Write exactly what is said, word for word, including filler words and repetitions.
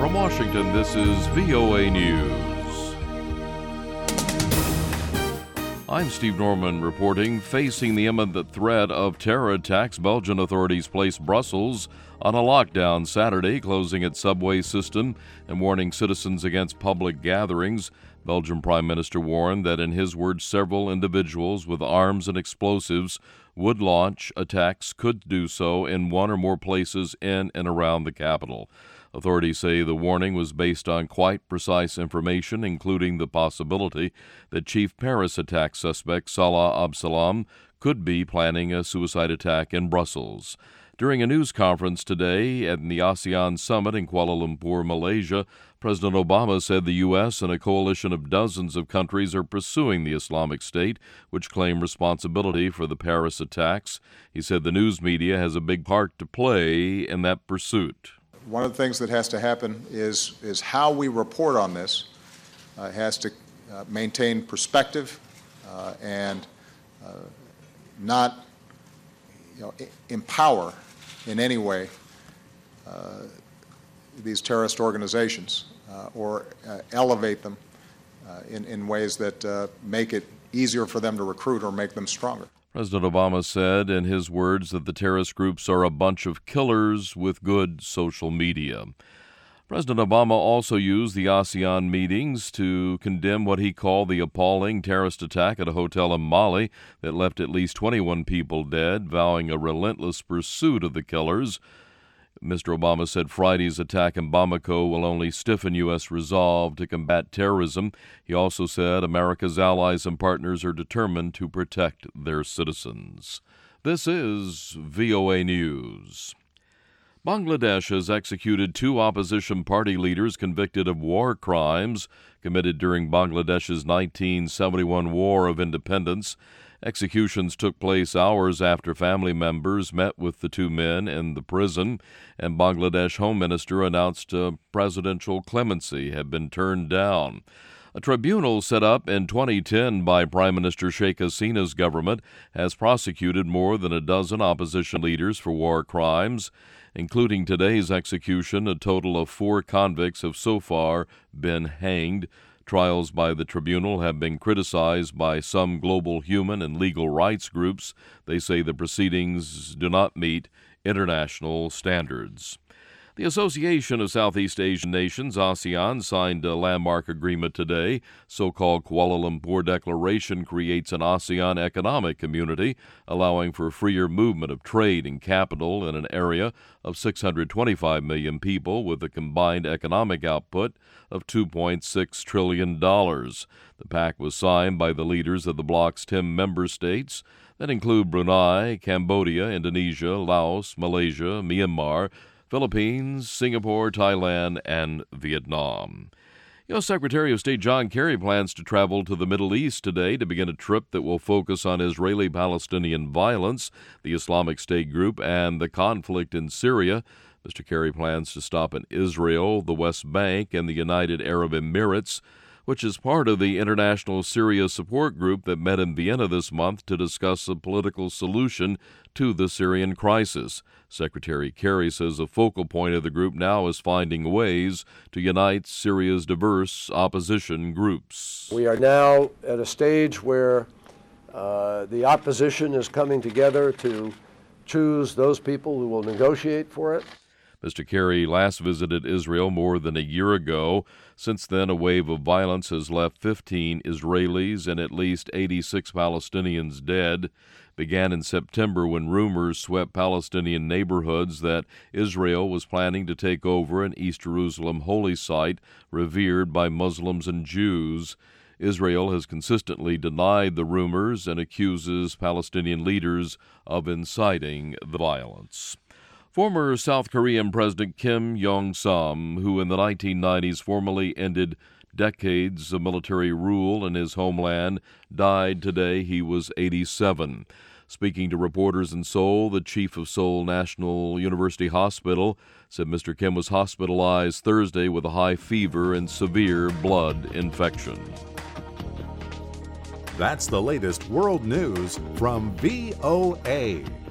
From Washington, this is V O A News. I'm Steve Norman reporting. Facing the imminent threat of terror attacks, Belgian authorities placed Brussels on a lockdown Saturday, closing its subway system and warning citizens against public gatherings. Belgian Prime Minister warned that, in his words, several individuals with arms and explosives would launch attacks, could do so in one or more places in and around the capital. Authorities say the warning was based on quite precise information, including the possibility that chief Paris attack suspect Salah Abdeslam could be planning a suicide attack in Brussels. During a news conference today at the ASEAN Summit in Kuala Lumpur, Malaysia, President Obama said the U S and a coalition of dozens of countries are pursuing the Islamic State, which claim responsibility for the Paris attacks. He said the news media has a big part to play in that pursuit. One of the things that has to happen is, is how we report on this uh, has to uh, maintain perspective uh, and uh, not you know, empower in any way uh, these terrorist organizations uh, or uh, elevate them uh, in, in ways that uh, make it easier for them to recruit or make them stronger. President Obama said in his words that the terrorist groups are a bunch of killers with good social media. President Obama also used the ASEAN meetings to condemn what he called the appalling terrorist attack at a hotel in Mali that left at least twenty-one people dead, vowing a relentless pursuit of the killers. Mister Obama said Friday's attack in Bamako will only stiffen U S resolve to combat terrorism. He also said America's allies and partners are determined to protect their citizens. This is V O A News. Bangladesh has executed two opposition party leaders convicted of war crimes committed during Bangladesh's nineteen seventy-one War of Independence. Executions took place hours after family members met with the two men in the prison, and Bangladesh Home Minister announced uh, presidential clemency had been turned down. A tribunal set up in twenty ten by Prime Minister Sheikh Hasina's government has prosecuted more than a dozen opposition leaders for war crimes. Including today's execution, a total of four convicts have so far been hanged. Trials by the tribunal have been criticized by some global human and legal rights groups. They say the proceedings do not meet international standards. The Association of Southeast Asian Nations, ASEAN, signed a landmark agreement today. So-called Kuala Lumpur Declaration creates an ASEAN economic community, allowing for freer movement of trade and capital in an area of six hundred twenty-five million people with a combined economic output of two point six trillion dollars. The pact was signed by the leaders of the bloc's ten member states that include Brunei, Cambodia, Indonesia, Laos, Malaysia, Myanmar, Philippines, Singapore, Thailand, and Vietnam. U S. Secretary of State John Kerry plans to travel to the Middle East today to begin a trip that will focus on Israeli-Palestinian violence, the Islamic State group, and the conflict in Syria. Mister Kerry plans to stop in Israel, the West Bank, and the United Arab Emirates, which is part of the International Syria Support Group that met in Vienna this month to discuss a political solution to the Syrian crisis. Secretary Kerry says a focal point of the group now is finding ways to unite Syria's diverse opposition groups. We are now at a stage where uh, the opposition is coming together to choose those people who will negotiate for it. Mister Kerry last visited Israel more than a year ago. Since then, a wave of violence has left fifteen Israelis and at least eighty-six Palestinians dead. Began in September when rumors swept Palestinian neighborhoods that Israel was planning to take over an East Jerusalem holy site revered by Muslims and Jews. Israel has consistently denied the rumors and accuses Palestinian leaders of inciting the violence. Former South Korean President Kim Jong-sam, who in the nineteen nineties formally ended decades of military rule in his homeland, died today. He was eighty-seven. Speaking to reporters in Seoul, the chief of Seoul National University Hospital said Mister Kim was hospitalized Thursday with a high fever and severe blood infection. That's the latest world news from V O A.